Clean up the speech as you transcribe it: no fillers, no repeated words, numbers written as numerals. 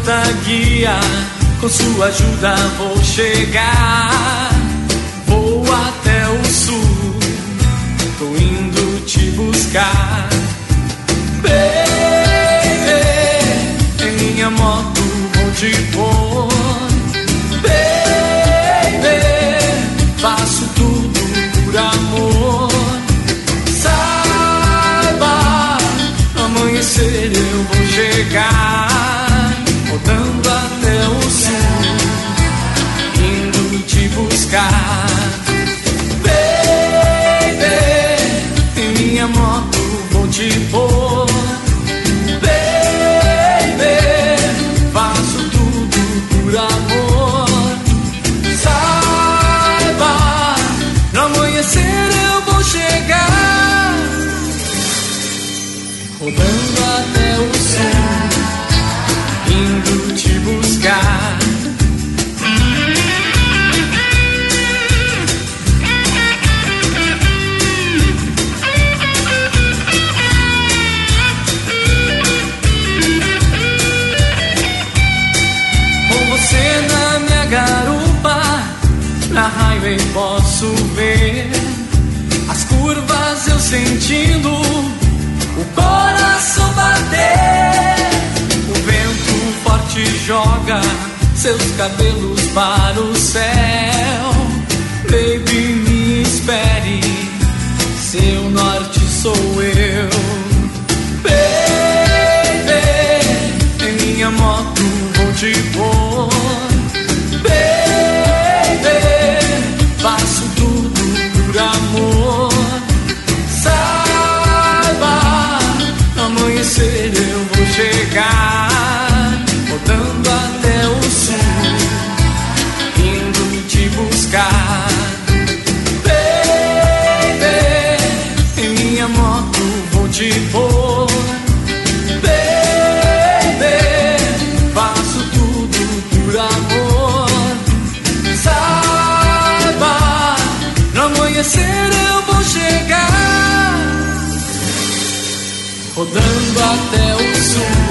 garota guia, com sua ajuda vou chegar. Vou até o sul, tô indo te buscar. Baby, em minha moto vou te pôr. Baby, faço tudo por amor. Saiba, amanhecer eu vou chegar, rodando até o sul, indo te buscar. Baby, em minha moto vou te pôr. Baby, faço tudo por amor. Saiba, no amanhecer eu vou chegar, rodando até o sul, indo te buscar. Com você na minha garupa, na highway posso ver as curvas, eu sentindo o coração bater. O vento forte joga seus cabelos para o céu. Baby, me espere, seu norte sou eu. Baby, em minha moto vou te pôr. Baby, faço tudo por amor. Amanhecer eu vou chegar, rodando até o sul, indo te buscar. Baby, em minha moto vou te pôr. Baby, faço tudo por amor. Saiba, no amanhecer eu vou chegar, rodando até o sul,